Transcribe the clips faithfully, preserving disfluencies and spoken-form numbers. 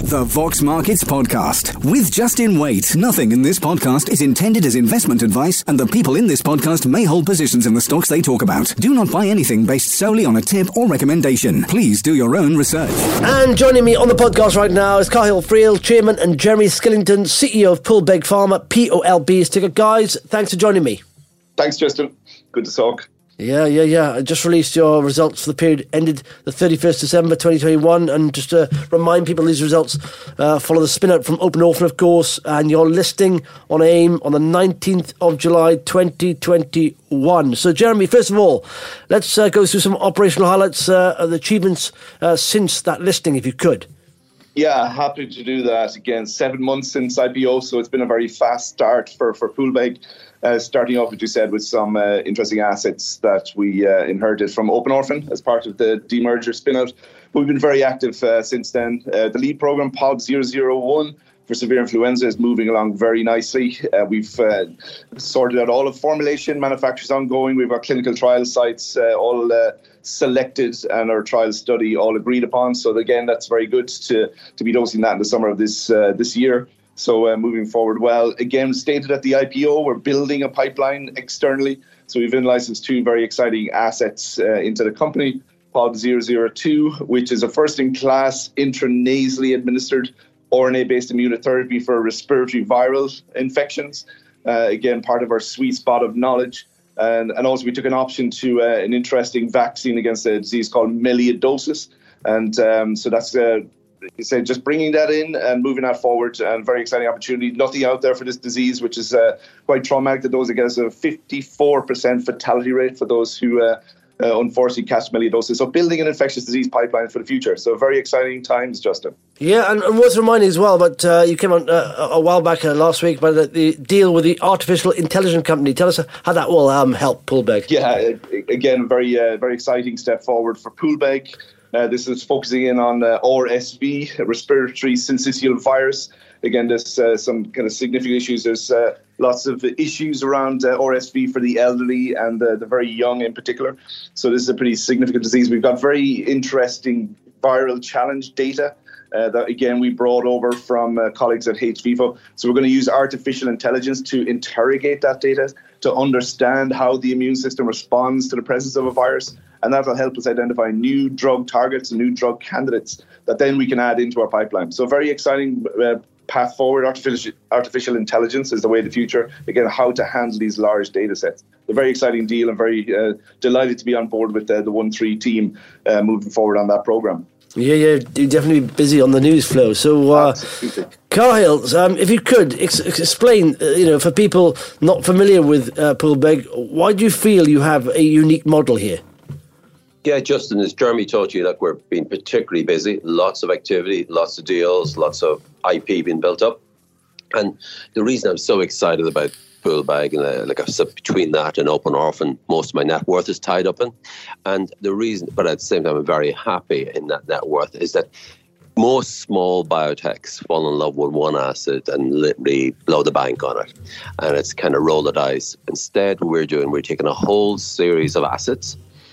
The Vox Markets Podcast with Justin Waite. Nothing in this podcast is intended as investment advice, and the people in this podcast may hold positions in the stocks they talk about. Do not buy anything based solely on a tip or recommendation. Please do your own research. And joining me on the podcast right now is Cathal Friel, Chairman, and Jeremy Skillington, C E O of Poolbeg Pharma, P O L B's ticker. Guys, thanks for joining me. Thanks, Justin. Good to talk. Yeah, yeah, yeah. I just released your results for the period ended the thirty-first of December twenty twenty-one, and just to remind people, these results uh, follow the spin-out from Open Orphan, of course, and your listing on AIM on the nineteenth of July twenty twenty-one. So, Jeremy, first of all, let's uh, go through some operational highlights uh, of the achievements uh, since that listing, if you could. Yeah, happy to do that. Again, seven months since I P O, so it's been a very fast start for, for Poolbeg. Uh, starting off, as you said, with some uh, interesting assets that we uh, inherited from Open Orphan as part of the demerger spin-out. But we've been very active uh, since then. Uh, the lead program, P O D zero zero one, for severe influenza, is moving along very nicely. Uh, we've uh, sorted out all of formulation, manufacturers ongoing. We've got clinical trial sites uh, all uh, selected and our trial study all agreed upon. So again, that's very good to, to be dosing that in the summer of this uh, this year. So uh, moving forward well. Again, stated at the I P O, we're building a pipeline externally. So we've in-licensed two very exciting assets uh, into the company. P O D zero zero two, which is a first-in-class intranasally administered R N A-based immunotherapy for respiratory viral infections. Uh, again, part of our sweet spot of knowledge. And, and also we took an option to uh, an interesting vaccine against a disease called melioidosis. And um, so that's... Uh, So just bringing that in and moving that forward, and very exciting opportunity. Nothing out there for this disease, which is uh, quite traumatic to those. It gets a fifty-four percent fatality rate for those who uh, uh, unfortunately catch melioidosis. So building an infectious disease pipeline for the future. So very exciting times, Justin. Yeah, and, and worth reminding as well, but uh, you came on uh, a while back uh, last week about the, the deal with the artificial intelligence company. Tell us how that will um, help Poolbeg. Yeah, again, very uh, very exciting step forward for Poolbeg. Uh, this is focusing in on uh, R S V, respiratory syncytial virus. Again, there's uh, some kind of significant issues. There's uh, lots of issues around uh, R S V for the elderly and uh, the very young in particular. So this is a pretty significant disease. We've got very interesting viral challenge data uh, that, again, we brought over from uh, colleagues at H V I F O. So we're going to use artificial intelligence to interrogate that data, to understand how the immune system responds to the presence of a virus. And that will help us identify new drug targets and new drug candidates that then we can add into our pipeline. So very exciting uh, path forward. Artificial, artificial intelligence is the way of the future. Again, how to handle these large data sets. A very exciting deal, and very uh, delighted to be on board with uh, the one three team uh, moving forward on that program. Yeah, yeah, you're definitely busy on the news flow. So, uh, Cathal, um, if you could ex- explain, uh, you know, for people not familiar with uh, Poolbeg, why do you feel you have a unique model here? Yeah, Justin, as Jeremy told you, like, we're being particularly busy, lots of activity, lots of deals, lots of I P being built up. And the reason I'm so excited about Poolbeg, and uh, like I've said, between that and Open Orphan, most of my net worth is tied up in. And the reason, but at the same time, I'm very happy in that net worth, is that most small biotechs fall in love with one asset and literally blow the bank on it. And it's kind of roll the dice. Instead, what we're doing, we're taking a whole series of assets,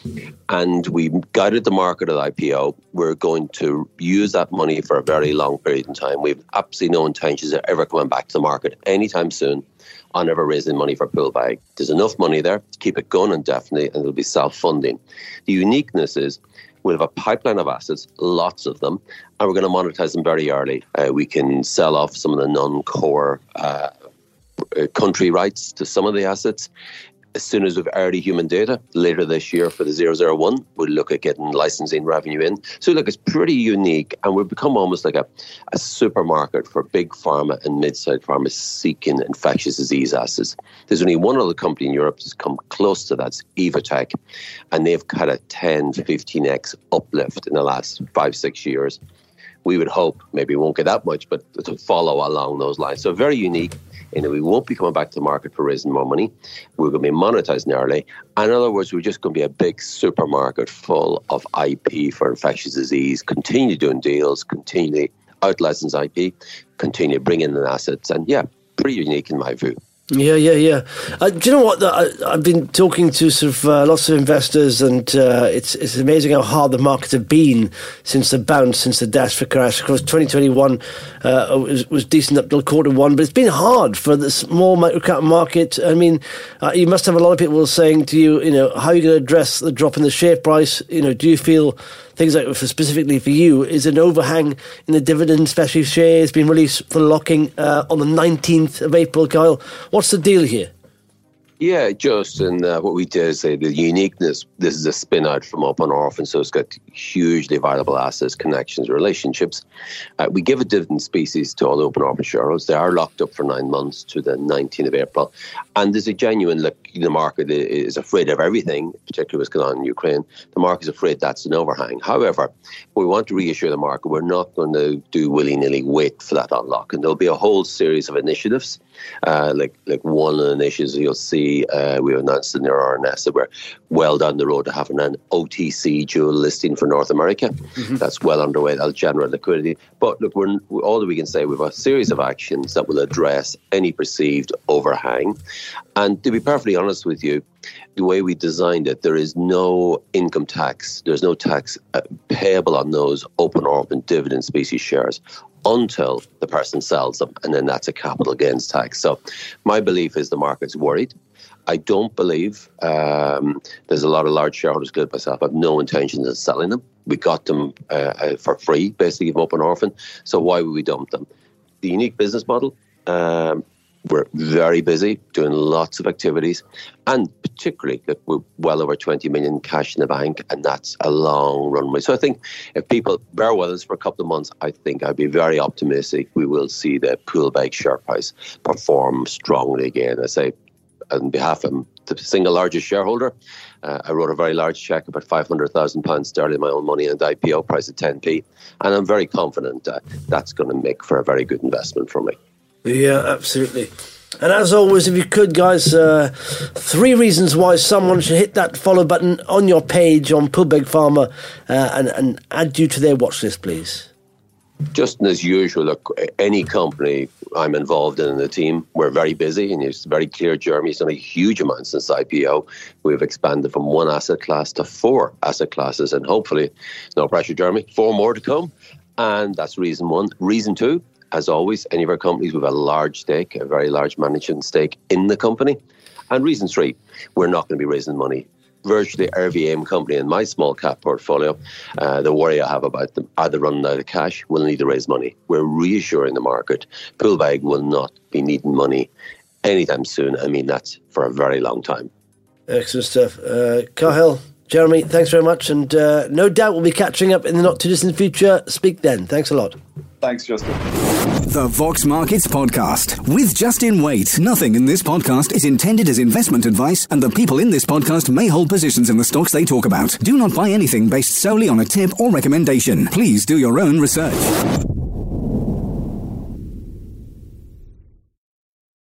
and we guided the market at I P O. We're going to use that money for a very long period of time. We've absolutely no intentions of ever coming back to the market anytime soon on ever raising money for Poolbeg. There's enough money there to keep it going indefinitely, and it'll be self-funding. The uniqueness is we have a pipeline of assets, lots of them, and we're going to monetize them very early. Uh, we can sell off some of the non-core uh, country rights to some of the assets. As soon as we've early human data, later this year for the zero zero one, we'll look at getting licensing revenue in. So look, it's pretty unique, and we've become almost like a, a supermarket for big pharma and mid-sized pharma seeking infectious disease assets. There's only one other company in Europe that's come close to that, it's Evotec, and they've had a ten, fifteen x uplift in the last five, six years. We would hope, maybe we won't get that much, but to follow along those lines. So very unique. You know, we won't be coming back to the market for raising more money. We're going to be monetizing early. And in other words, we're just going to be a big supermarket full of I P for infectious disease, continue doing deals, continue out-license I P, continue bringing in assets. And yeah, pretty unique in my view. Yeah, yeah, yeah. Uh, do you know what? I, I've been talking to sort of uh, lots of investors, and uh, it's it's amazing how hard the markets have been since the bounce, since the dash for crash. Of course, twenty twenty-one uh, was, was decent up till quarter one, but it's been hard for the small microcap market. I mean, uh, you must have a lot of people saying to you, you know, how are you going to address the drop in the share price? You know, do you feel things like, for specifically for you, is an overhang in the dividend, especially shares being released for locking uh, on the nineteenth of April, Kyle? What's the deal here? Yeah, Justin, uh, what we did is say the uniqueness, this is a spin out from Open Orphan, so it's got hugely valuable assets, connections, relationships. Uh, we give a dividend species to all Open Orphan shareholders. They are locked up for nine months to the nineteenth of April. And there's a genuine look, the market is afraid of everything, particularly what's going on in Ukraine. The market is afraid that's an overhang. However, we want to reassure the market we're not going to do willy-nilly wait for that unlock. And there'll be a whole series of initiatives. Uh, like like one of the initiatives you'll see, uh, we announced in the R N S that we're well down the road to having an O T C dual listing for North America. Mm-hmm. That's well underway. That'll generate liquidity. But look, we're, all that we can say, we have a series of actions that will address any perceived overhang. And to be perfectly honest with you, the way we designed it, there is no income tax. There's no tax uh, payable on those Open Orphan dividend species shares until the person sells them, and then that's a capital gains tax. So my belief is the market's worried. I don't believe um, there's a lot of large shareholders, like myself, I have no intentions of selling them. We got them uh, for free, basically, from Open Orphan. So why would we dump them? The unique business model, um, we're very busy doing lots of activities, and particularly that we're well over twenty million cash in the bank, and that's a long runway. So I think if people bear with us for a couple of months, I think I'd be very optimistic we will see the Poolbeg share price perform strongly again. I say, on behalf of the single largest shareholder, uh, I wrote a very large cheque, about five hundred thousand pounds sterling, my own money, and the I P O price at ten p, and I'm very confident uh, that's going to make for a very good investment for me. Yeah, absolutely. And as always, if you could, guys, uh, three reasons why someone should hit that follow button on your page on Poolbeg Pharma uh, and, and add you to their watch list, please. Just as usual, look, any company I'm involved in, in the team, we're very busy, and it's very clear Jeremy's done a huge amount since I P O. We've expanded from one asset class to four asset classes, and hopefully, no pressure, Jeremy, four more to come. And that's reason one. Reason two, as always, any of our companies, we have a large stake, a very large management stake in the company. And reason three, we're not going to be raising money. Virtually every AIM company in my small cap portfolio, uh, the worry I have about them, either running out of cash, will need to raise money. We're reassuring the market. Poolbeg will not be needing money anytime soon. I mean, that's for a very long time. Excellent stuff. Uh, Cathal, Jeremy, thanks very much. And uh, no doubt we'll be catching up in the not too distant future. Speak then. Thanks a lot. Thanks, Justin. The Vox Markets Podcast with Justin Waite. Nothing in this podcast is intended as investment advice, and the people in this podcast may hold positions in the stocks they talk about. Do not buy anything based solely on a tip or recommendation. Please do your own research.